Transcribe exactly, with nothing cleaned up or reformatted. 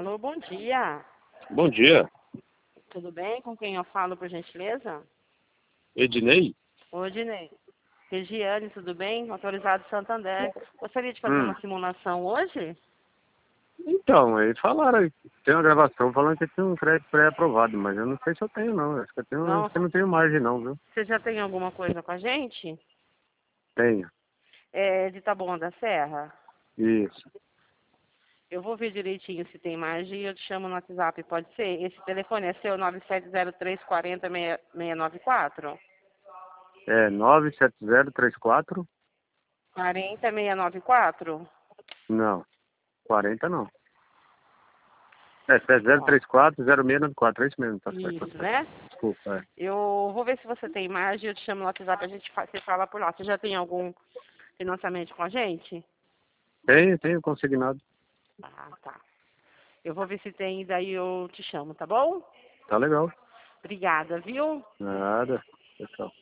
Alô, bom dia. Bom dia. Tudo bem? Com quem eu falo, por gentileza? Ednei? Ô, Dinei. Regiane, tudo bem? Autorizado Santander. Gostaria de fazer Hum. uma simulação hoje? Então, eles falaram aí. Tem uma gravação falando que tinha um crédito pré-aprovado, mas eu não sei se eu tenho não. Acho que eu tenho, Não? acho que eu não tenho margem não, viu? Você já tem alguma coisa com a gente? Tenho. É de Taboão da Serra? Isso. Eu vou ver direitinho se tem margem e eu te chamo no WhatsApp, pode ser? Esse telefone é seu nove sete zero três quatro zero seis nove quatro? É nove sete zero três quatro? quarenta seis nove quatro? Não. quarenta não. É sete zero três quatro zero seis nove quatro, é isso mesmo, tá certo. Tá Isso, certo. né? Desculpa, é. Eu vou ver se você tem margem, eu te chamo no WhatsApp, a gente fa- você fala por lá. Você já tem algum financiamento com a gente? Tenho, tenho consignado. Ah, tá. Eu vou ver se tem e daí eu te chamo, tá bom? Tá legal. Obrigada, viu? Nada. Pessoal.